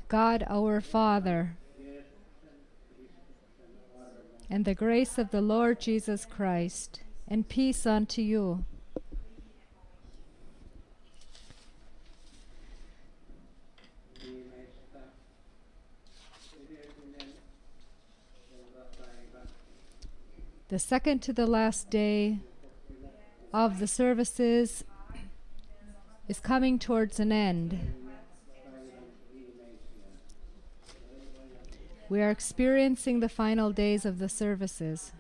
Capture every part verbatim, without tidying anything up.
God our Father, and the grace of the Lord Jesus Christ, and peace unto you. The second to the last day of the services is coming towards an end. We are experiencing the final days of the services.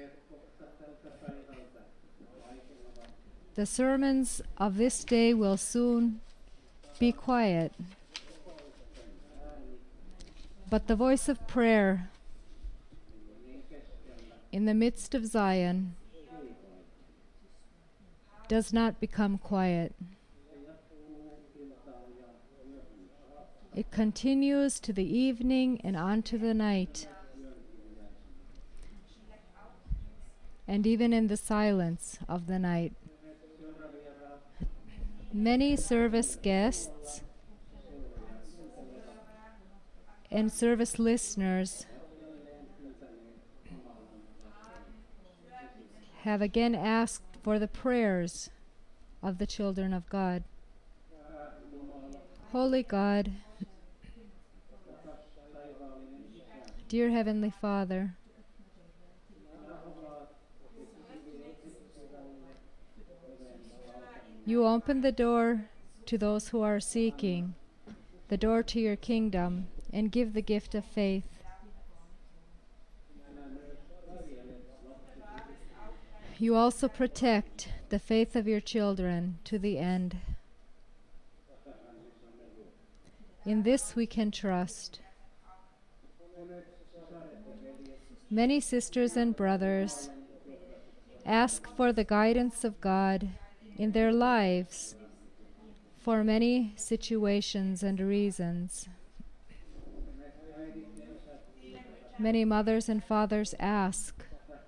The sermons of this day will soon be quiet, but the voice of prayer in the midst of Zion does not become quiet. It continues to the evening and on to the night, and even in the silence of the night. Many service guests and service listeners have again asked for the prayers of the children of God. Holy God, dear Heavenly Father, you open the door to those who are seeking, the door to your kingdom, and give the gift of faith. You also protect the faith of your children to the end. In this we can trust. Many sisters and brothers ask for the guidance of God in their lives for many situations and reasons. Many mothers and fathers ask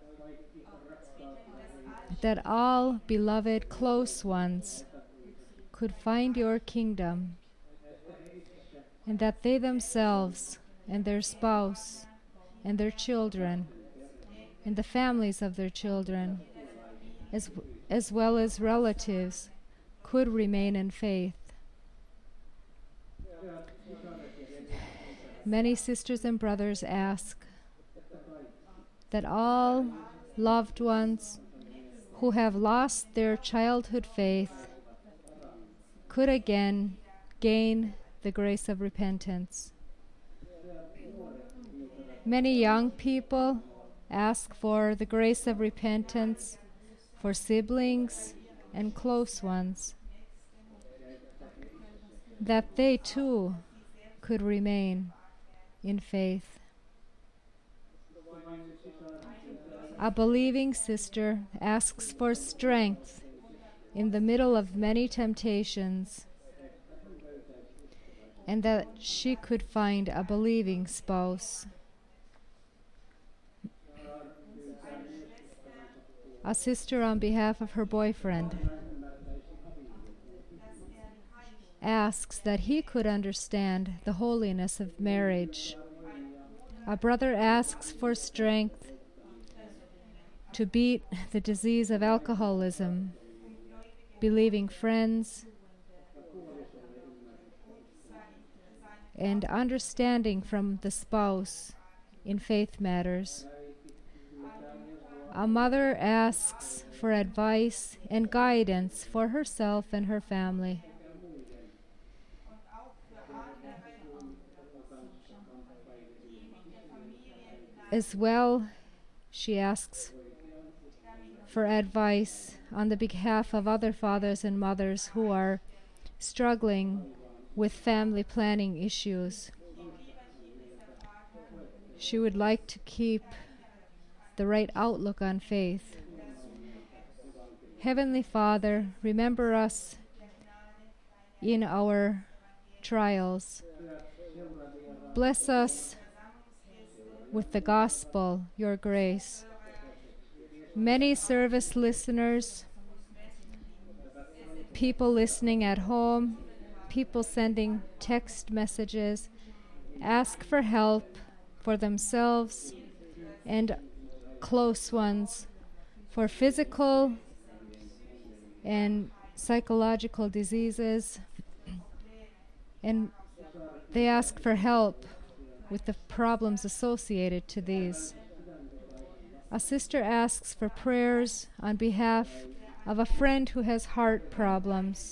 that all beloved close ones could find your kingdom, and that they themselves and their spouse and their children and the families of their children, as, as well as relatives, could remain in faith. Many sisters and brothers ask that all loved ones who have lost their childhood faith could again gain the grace of repentance. Many young people ask for the grace of repentance for siblings and close ones, that they too could remain in faith. A believing sister asks for strength in the middle of many temptations, and that she could find a believing spouse. A sister, on behalf of her boyfriend, asks that he could understand the holiness of marriage. A brother asks for strength to beat the disease of alcoholism, believing friends, and understanding from the spouse in faith matters. A mother asks for advice and guidance for herself and her family. As well, she asks for advice on the behalf of other fathers and mothers who are struggling with family planning issues. She would like to keep the right outlook on faith. Heavenly Father, remember us in our trials. Bless us with the gospel, your grace. Many service listeners, people listening at home, people sending text messages, ask for help for themselves and close ones for physical and psychological diseases, and they ask for help with the problems associated to these. A sister asks for prayers on behalf of a friend who has heart problems,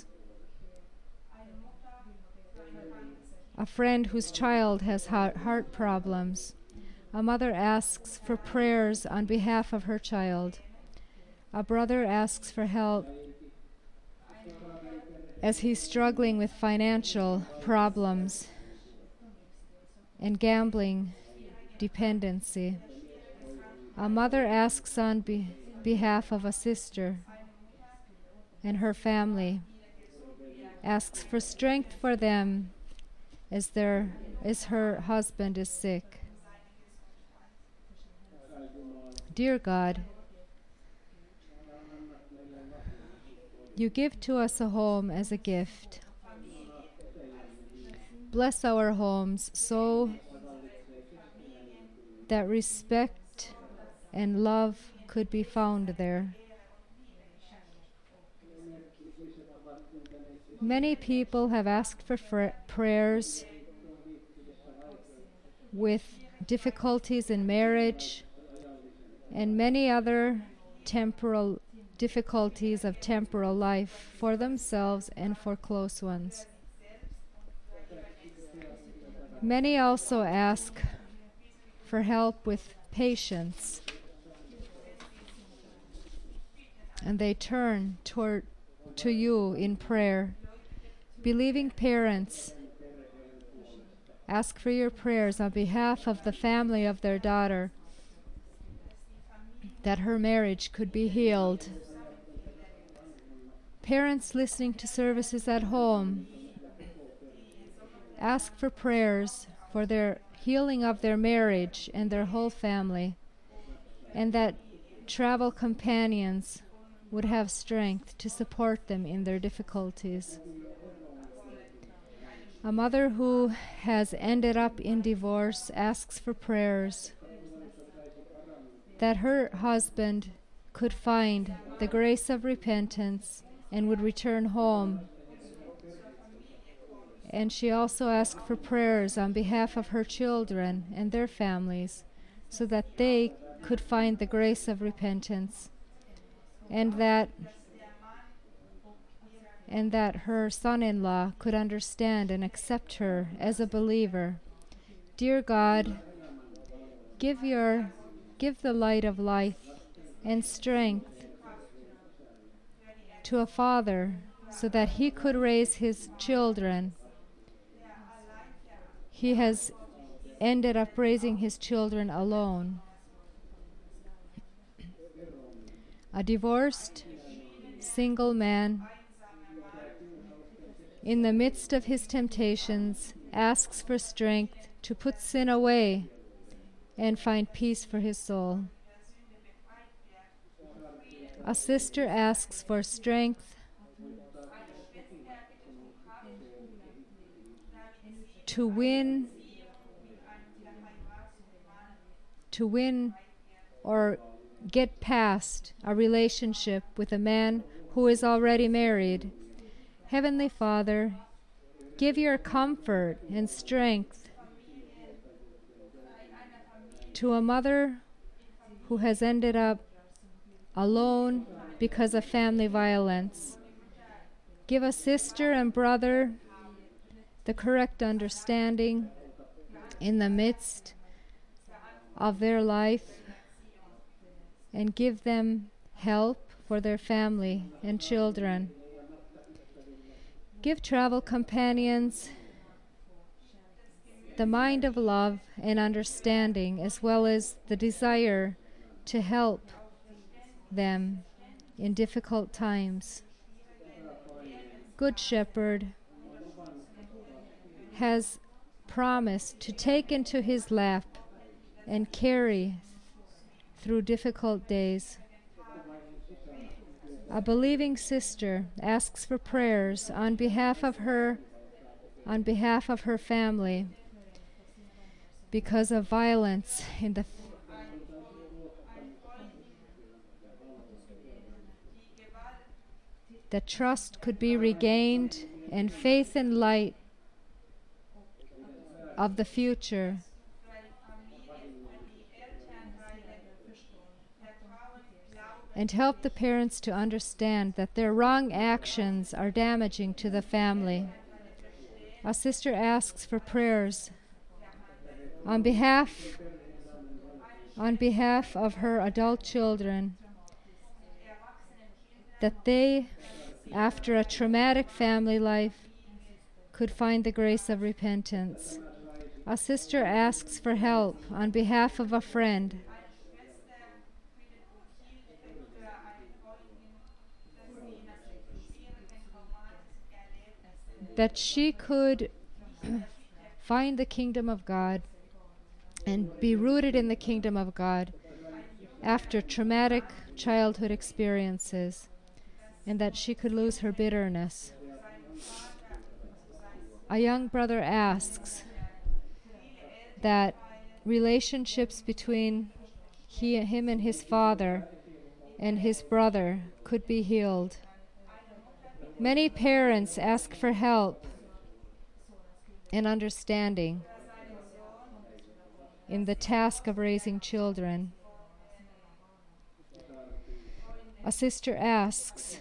a friend whose child has heart problems. A mother asks for prayers on behalf of her child. A brother asks for help as he's struggling with financial problems and gambling dependency. A mother asks on be- behalf of a sister and her family, asks for strength for them as their as her husband is sick. Dear God, you give to us a home as a gift. Bless our homes so that respect and love could be found there. Many people have asked for fr- prayers with difficulties in marriage and many other temporal difficulties of temporal life for themselves and for close ones. Many also ask for help with patience, and they turn toward to you in prayer. Believing parents ask for your prayers on behalf of the family of their daughter, that her marriage could be healed. Parents listening to services at home ask for prayers for their healing of their marriage and their whole family, and that travel companions would have strength to support them in their difficulties. A mother who has ended up in divorce asks for prayers that her husband could find the grace of repentance and would return home. And she also asked for prayers on behalf of her children and their families so that they could find the grace of repentance, and that and that her son-in-law could understand and accept her as a believer. Dear God, give your give the light of life and strength to a father so that he could raise his children. He has ended up raising his children alone. A divorced single man, in the midst of his temptations, asks for strength to put sin away and find peace for his soul. A sister asks for strength to win, to win or get past a relationship with a man who is already married. Heavenly Father, give your comfort and strength to a mother who has ended up alone because of family violence. Give a sister and brother the correct understanding in the midst of their life, and give them help for their family and children. Give travel companions the mind of love and understanding, as well as the desire to help them in difficult times. Good Shepherd has promised to take into his lap and carry through difficult days. A believing sister asks for prayers on behalf of her, on behalf of her family, because of violence in the that trust could be regained and faith and light of the future. And help the parents to understand that their wrong actions are damaging to the family. Our sister asks for prayers on behalf on behalf of her adult children, that they, after a traumatic family life, could find the grace of repentance. A sister asks for help on behalf of a friend that she could find the kingdom of God and be rooted in the kingdom of God after traumatic childhood experiences, and that she could lose her bitterness. A young brother asks that relationships between he, him and his father and his brother could be healed. Many parents ask for help and understanding in the task of raising children. A sister asks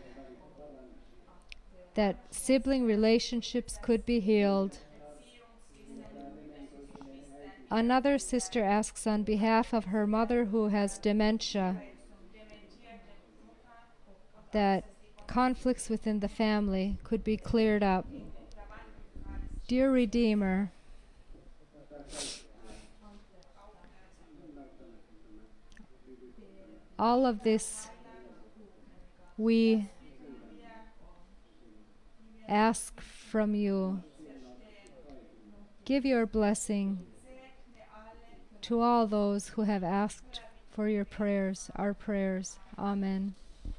that sibling relationships could be healed. Another sister asks on behalf of her mother who has dementia that conflicts within the family could be cleared up. Dear Redeemer, all of this we ask from you. Give your blessing to all those who have asked for your prayers, our prayers. Amen.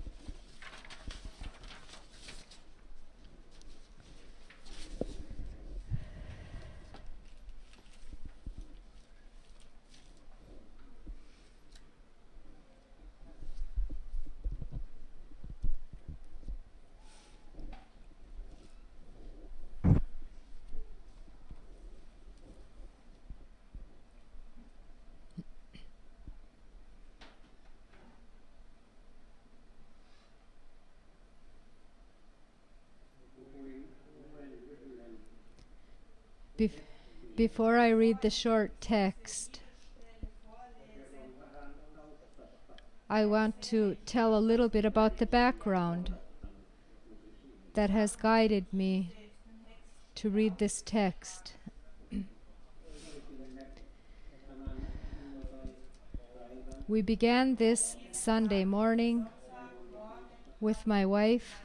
Bef- before I read the short text, I want to tell a little bit about the background that has guided me to read this text. We began this Sunday morning with my wife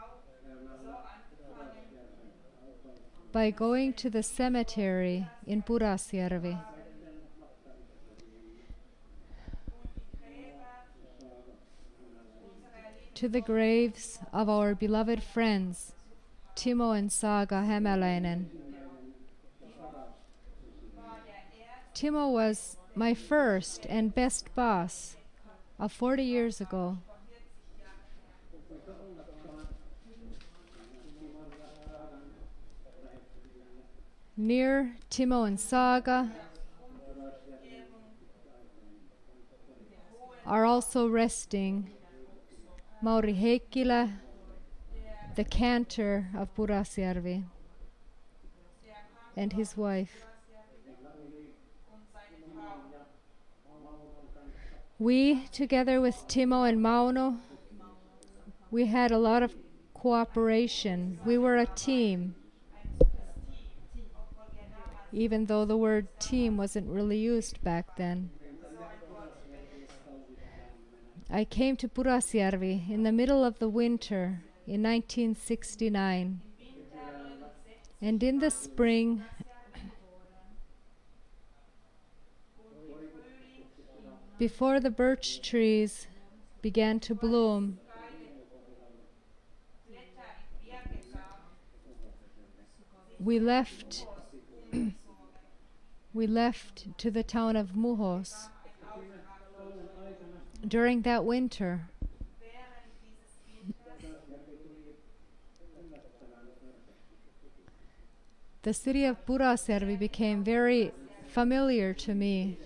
by going to the cemetery in Pudasjärvi. To the graves of our beloved friends, Timo and Saga Hämäläinen. Timo was my first and best boss of forty years ago. Near Timo and Saga are also resting Mauri Heikkilä, the cantor of Pudasjärvi, and his wife. We, together with Timo and Mauno, we had a lot of cooperation. We were a team, even though the word team wasn't really used back then. I came to Pudasjärvi in the middle of the winter in nineteen sixty-nine, and in the spring before the birch trees began to bloom, we left we left to the town of Muhos. During that winter, the city of Purasjärvi became very familiar to me.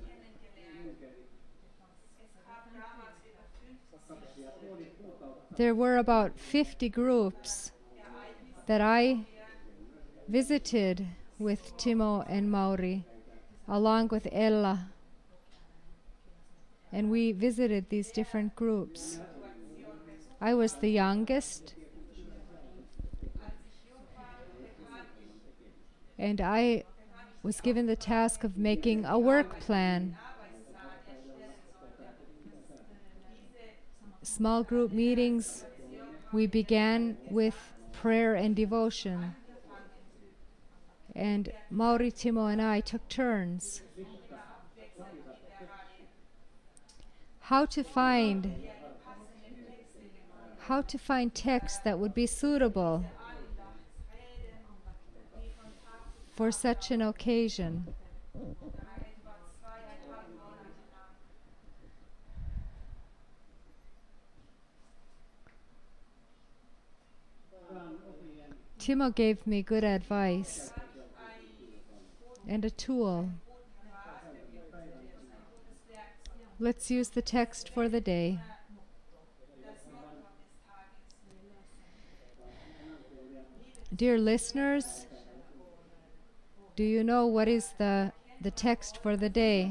There were about fifty groups that I visited with Timo and Mauri, along with Ella. And we visited these different groups. I was the youngest, and I was given the task of making a work plan. Small group meetings, we began with prayer and devotion. And Mauri, Timo, and I took turns. How to find how to find text that would be suitable for such an occasion. Timo gave me good advice and a tool. Let's use the text for the day. Dear listeners, do you know what is the, the text for the day?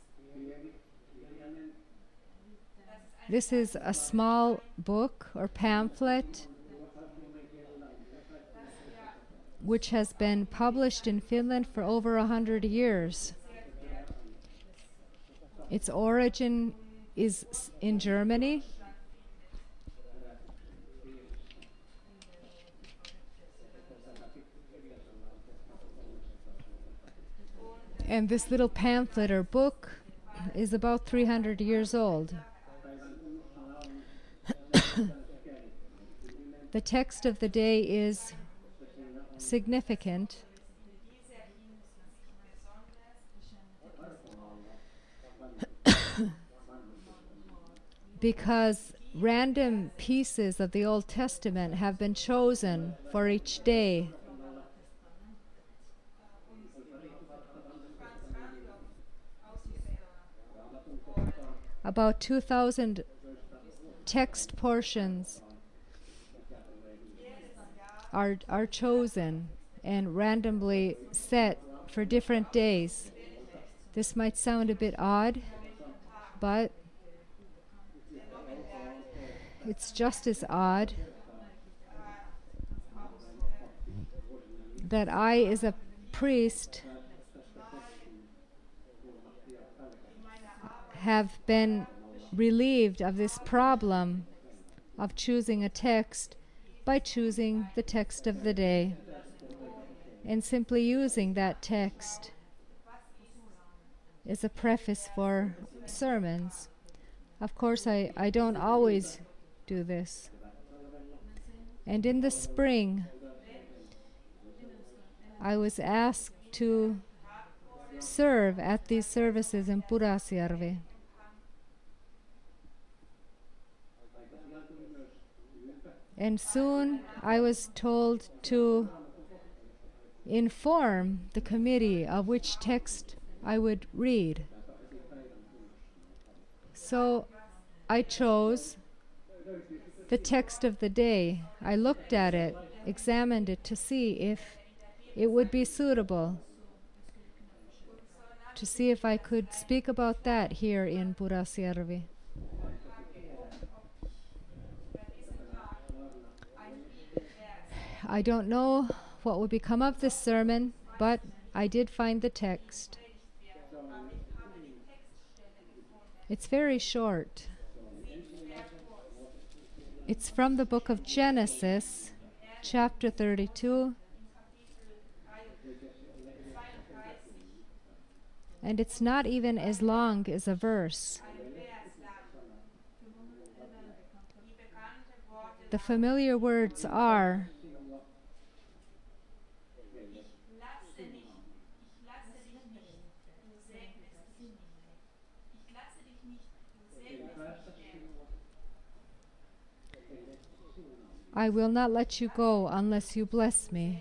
This is a small book or pamphlet which has been published in Finland for over a hundred years. Its origin is in Germany. And this little pamphlet or book is about three hundred years old. The text of the day is significant because random pieces of the Old Testament have been chosen for each day. About two thousand text portions are are chosen and randomly set for different days. This might sound a bit odd, but it's just as odd that I, as a priest, have been relieved of this problem of choosing a text by choosing the text of the day and simply using that text as a preface for sermons. Of course, I, I don't always do this. And in the spring, I was asked to serve at these services in Purasjärvi. And soon I was told to inform the committee of which text I would read. So I chose the text of the day. I looked at it, examined it to see if it would be suitable, to see if I could speak about that here in Purasjärvi. I don't know what would become of this sermon, but I did find the text. It's very short. It's from the book of Genesis, chapter thirty-two, and it's not even as long as a verse. The familiar words are, I will not let you go unless you bless me.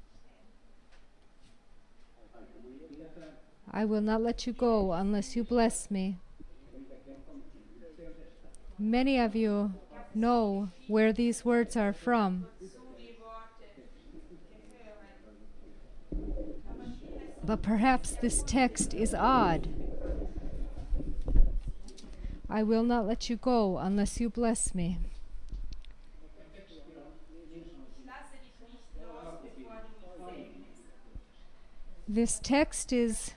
I will not let you go unless you bless me. Many of you know where these words are from, but perhaps this text is odd. I will not let you go unless you bless me. This text is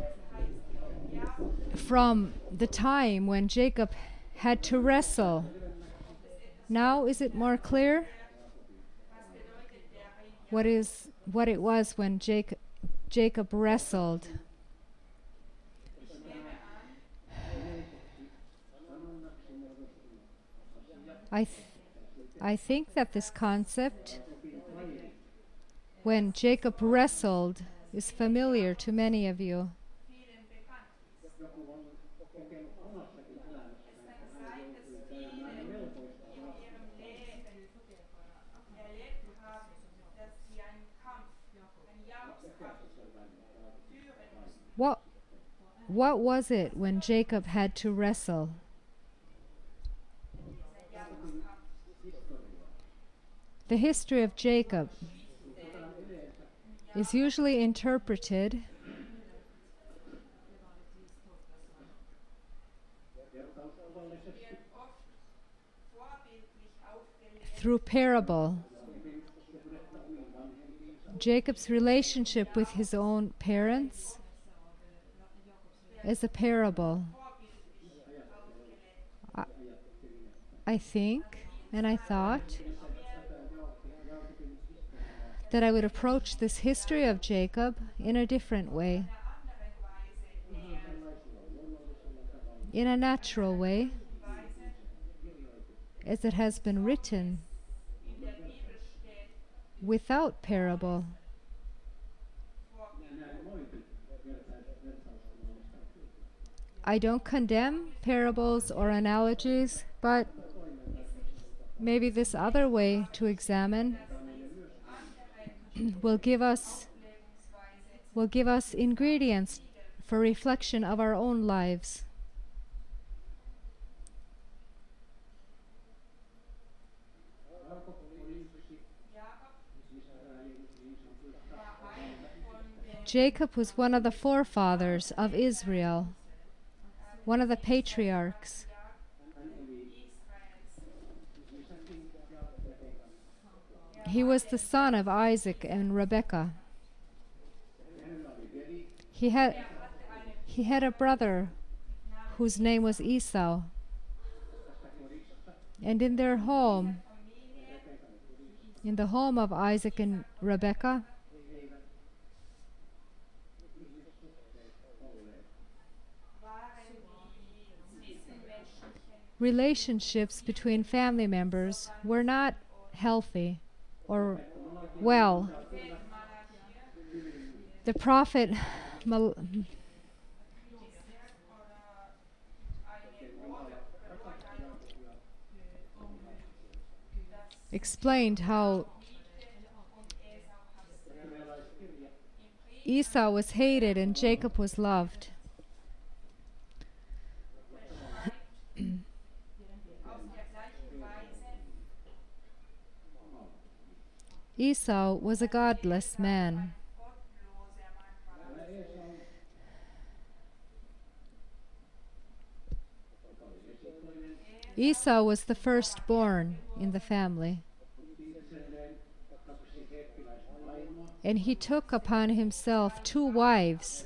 from the time when Jacob had to wrestle. Now is it more clear what is what it was when Jacob Jacob wrestled? I th- I think that this concept, when Jacob wrestled, is familiar to many of you. What what was it when Jacob had to wrestle? The history of Jacob is usually interpreted through parable. Jacob's relationship with his own parents is a parable. I, I think, and I thought, that I would approach this history of Jacob in a different way, in a natural way, as it has been written, without parable. I don't condemn parables or analogies, but maybe this other way to examine will give us will give us ingredients for reflection of our own lives. Jacob was one of the forefathers of Israel, one of the patriarchs. He was the son of Isaac and Rebekah. He had he had a brother whose name was Esau. And in their home, in the home of Isaac and Rebekah, relationships between family members were not healthy or well. The prophet Mal- explained how Esau was hated and Jacob was loved. Esau was a godless man. Esau was the firstborn in the family, and he took upon himself two wives.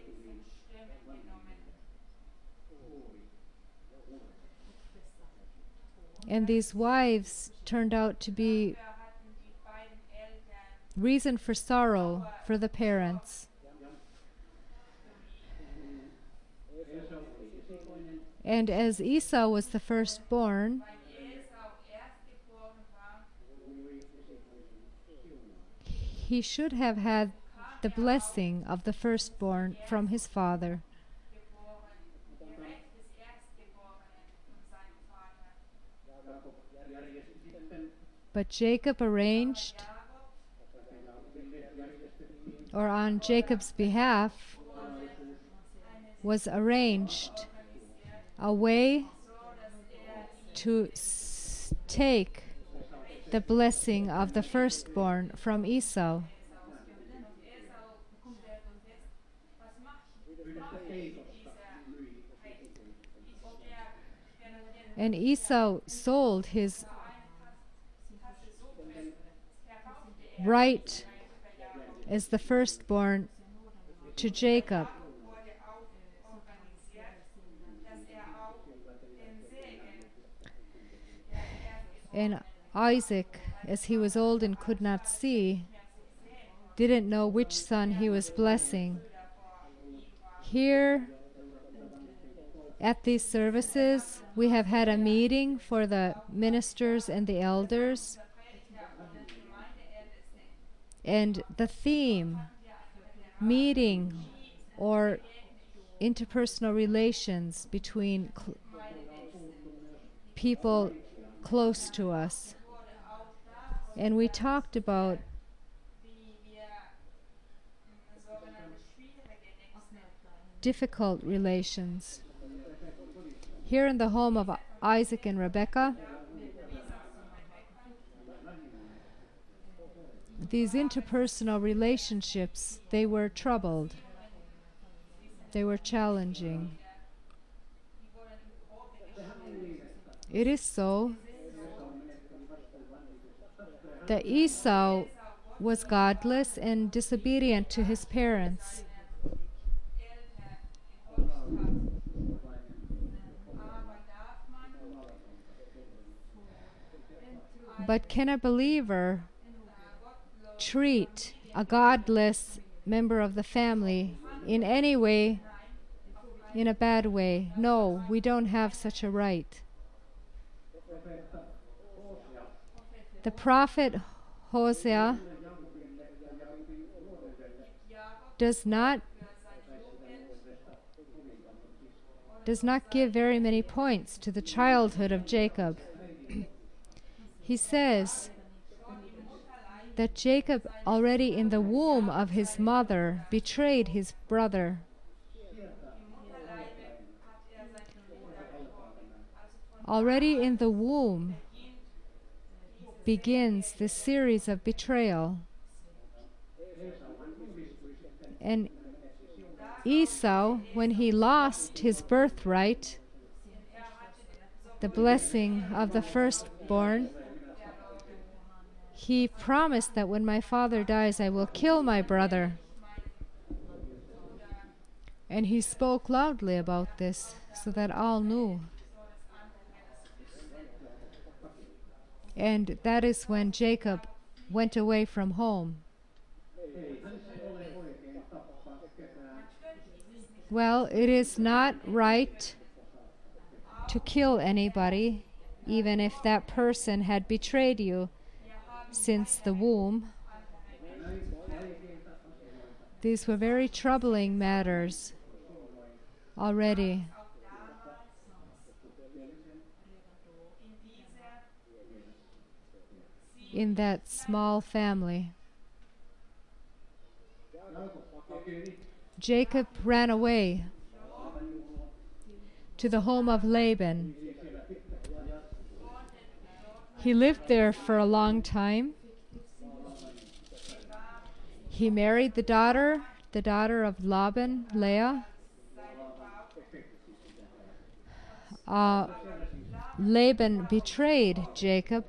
And these wives turned out to be reason for sorrow for the parents. And as Esau was the firstborn, he should have had the blessing of the firstborn from his father. But Jacob arranged, or on Jacob's behalf, was arranged a way to s- take the blessing of the firstborn from Esau. And Esau sold his right as the firstborn to Jacob. And Isaac, as he was old and could not see, didn't know which son he was blessing. Here at these services, we have had a meeting for the ministers and the elders. And the theme, meeting or interpersonal relations between cl- people close to us. And we talked about difficult relations. Here in the home of Isaac and Rebekah, these interpersonal relationships, they were troubled. They were challenging. It is so that Esau was godless and disobedient to his parents. But can a believer treat a godless member of the family in any way, in a bad way? No, we don't have such a right. The prophet Hosea does not does not give very many points to the childhood of Jacob. He says that Jacob, already in the womb of his mother, betrayed his brother. Already in the womb begins this series of betrayal. And Esau, when he lost his birthright, the blessing of the firstborn, he promised that when my father dies, I will kill my brother. And he spoke loudly about this so that all knew. And that is when Jacob went away from home. Well, it is not right to kill anybody, even if that person had betrayed you since the womb. These were very troubling matters already. In that small family. Jacob ran away to the home of Laban. He lived there for a long time. He married the daughter, the daughter of Laban, Leah. Uh, Laban betrayed Jacob.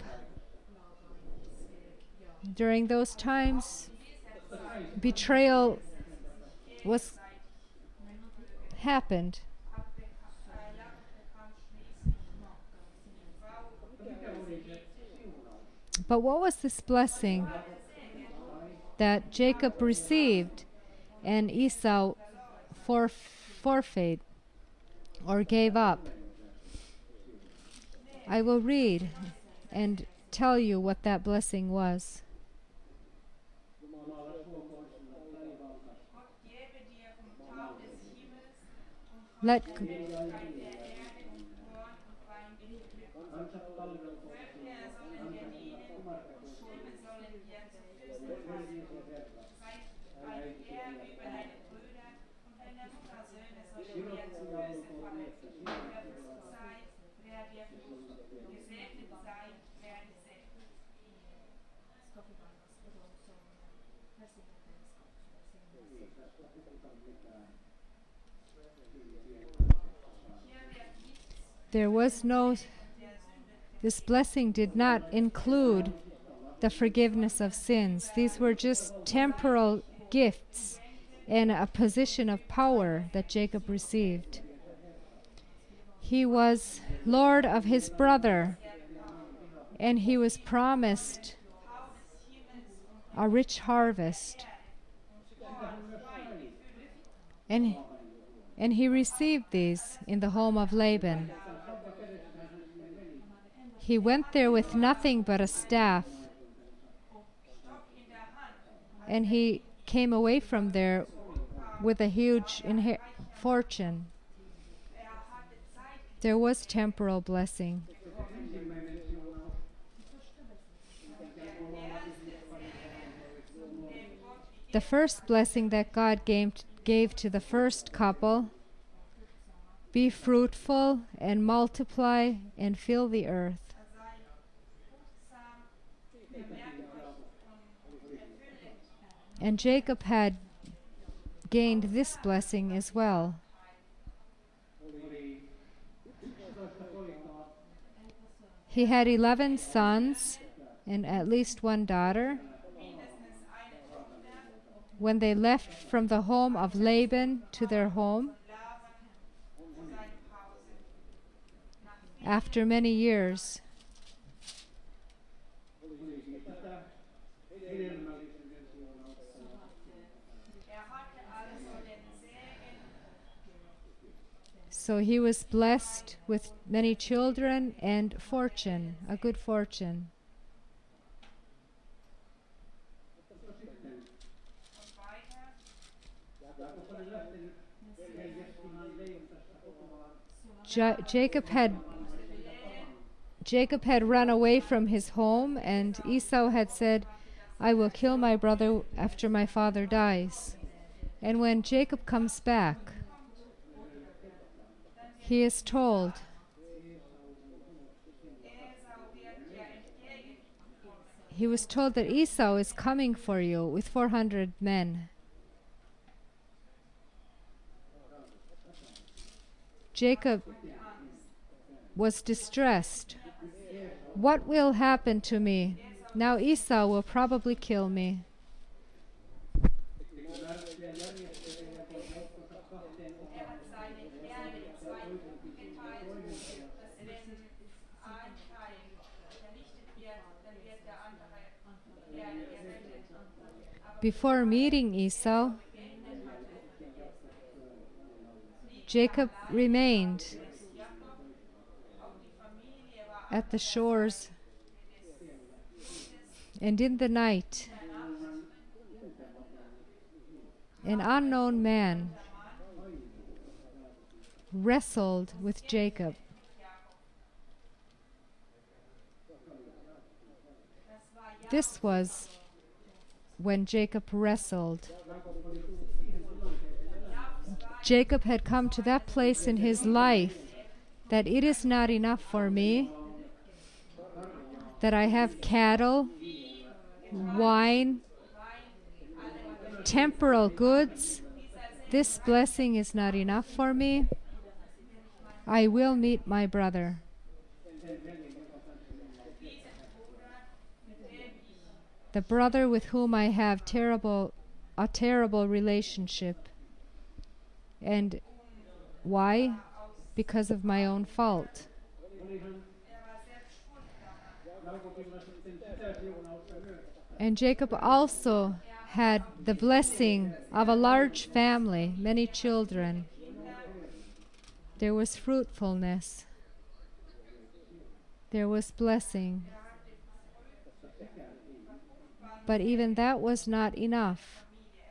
During those times, betrayal was happened. But what was this blessing that Jacob received and Esau for forfeit or gave up? I will read and tell you what that blessing was. Let There was no, this blessing did not include the forgiveness of sins. These were just temporal gifts and a position of power that Jacob received. He was Lord of his brother, and he was promised a rich harvest. And, and he received these in the home of Laban. He went there with nothing but a staff, and he came away from there with a huge inher- fortune. There was temporal blessing. The first blessing that God gave, gave to the first couple: be fruitful and multiply and fill the earth. And Jacob had gained this blessing as well. He had eleven sons and at least one daughter. When they left from the home of Laban to their home, after many years, so he was blessed with many children and fortune, a good fortune. Ja- Jacob had Jacob had run away from his home, and Esau had said, "I will kill my brother after my father dies." And when Jacob comes back, he is told, he was told that Esau is coming for you with four hundred men. Jacob was distressed. What will happen to me? Now Esau will probably kill me. Before meeting Esau, Jacob remained at the shores, and in the night, an unknown man wrestled with Jacob. This was when Jacob wrestled. Jacob had come to that place in his life that it is not enough for me that I have cattle, wine, temporal goods. This blessing is not enough for me. I will meet my brother. The brother with whom I have terrible, a terrible relationship. And why? Because of my own fault. And Jacob also had the blessing of a large family, many children. There was fruitfulness. There was blessing. But even that was not enough.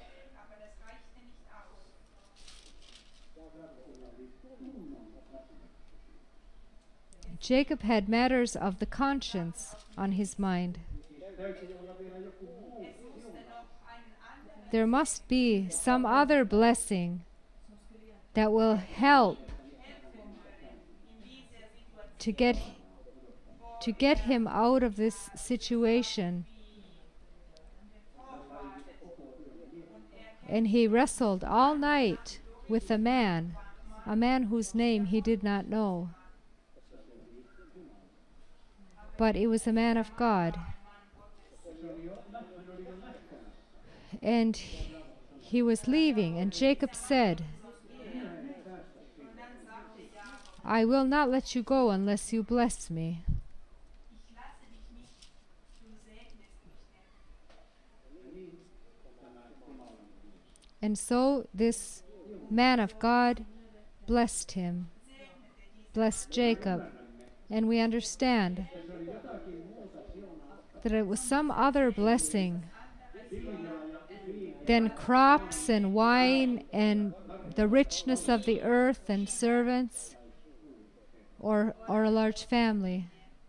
Jacob had matters of the conscience on his mind. there must be some other blessing that will help to get to get him out of this situation. And he wrestled all night with a man, a man whose name he did not know. But it was a man of God. And he was leaving, and Jacob said, I will not let you go unless you bless me. And so this man of God blessed him, blessed Jacob. And we understand that it was some other blessing than crops and wine and the richness of the earth and servants or, or a large family.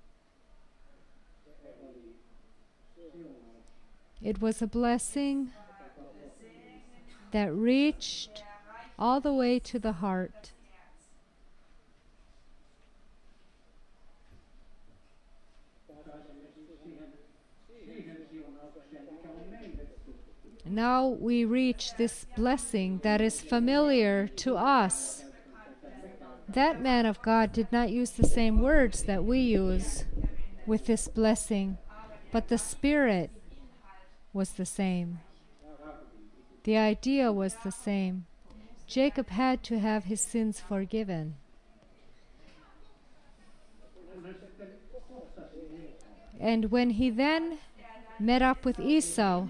It was a blessing that reached all the way to the heart. Now we reach this blessing that is familiar to us. That man of God did not use the same words that we use with this blessing, but the spirit was the same. The idea was the same. Jacob had to have his sins forgiven. And when he then met up with Esau,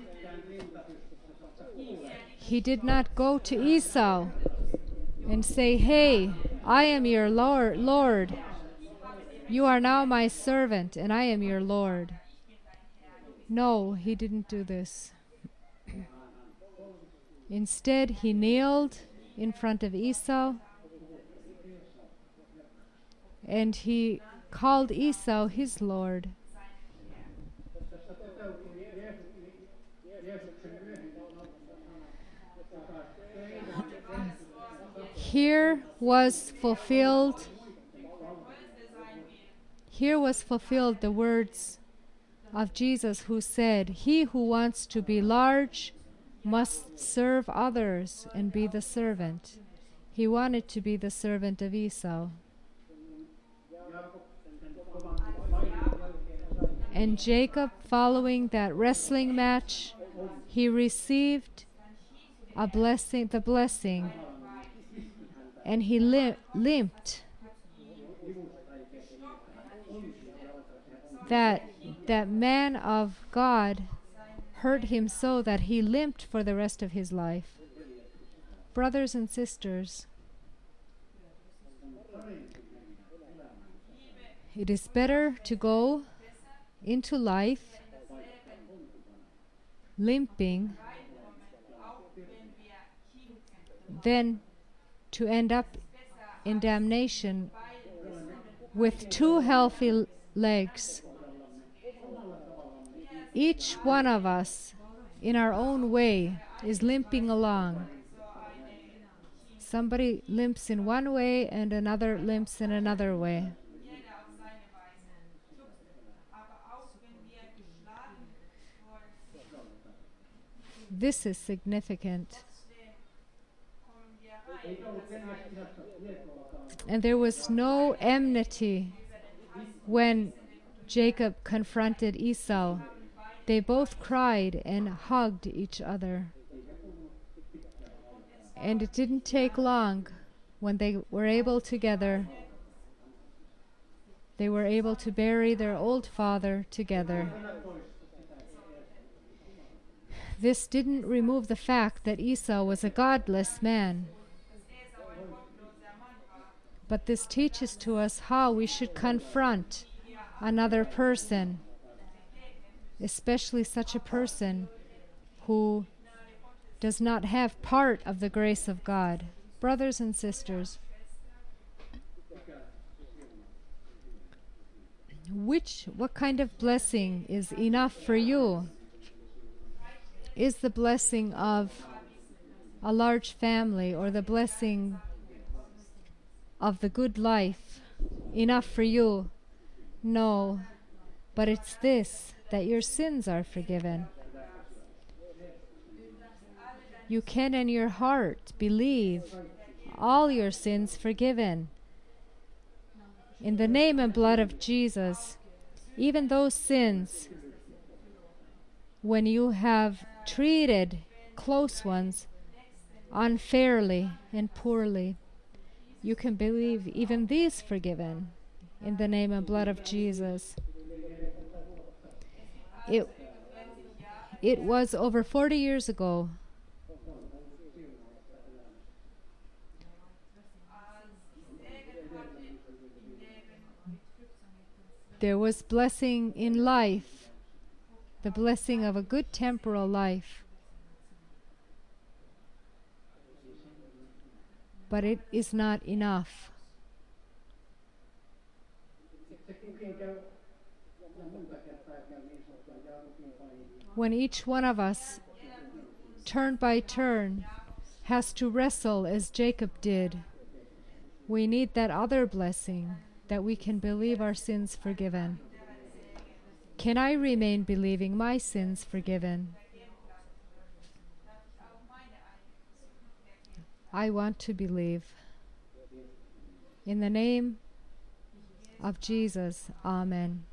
he did not go to Esau and say, hey, I am your Lord, Lord. You are now my servant, and I am your Lord. No, he didn't do this. Instead, he kneeled in front of Esau, and he called Esau his Lord. Here was fulfilled here was fulfilled the words of Jesus, who said, he who wants to be large must serve others and be the servant. He wanted to be the servant of Esau. And Jacob, following that wrestling match, he received a blessing, the blessing, and he li- limped. That that man of God hurt him so that he limped for the rest of his life. Brothers and sisters, it is better to go into life limping than to end up in damnation with two healthy l- legs. Each one of us, in our own way, is limping along. Somebody limps in one way and another limps in another way. This is significant. And there was no enmity when Jacob confronted Esau. They both cried and hugged each other. And it didn't take long when they were able together. They were able to bury their old father together. This didn't remove the fact that Esau was a godless man. But this teaches to us how we should confront another person, especially such a person who does not have part of the grace of God. Brothers and sisters, which what kind of blessing is enough for you? Is the blessing of a large family or the blessing of the good life enough for you? No, but it's this, that your sins are forgiven. You can in your heart believe all your sins forgiven. In the name and blood of Jesus, even those sins when you have treated close ones unfairly and poorly, you can believe even these forgiven in the name and blood of Jesus. It, it was over forty years ago. There was blessing in life, the blessing of a good temporal life. But it is not enough. When each one of us, turn by turn, has to wrestle as Jacob did, we need that other blessing, that we can believe our sins forgiven. Can I remain believing my sins forgiven? I want to believe. In the name of Jesus, amen.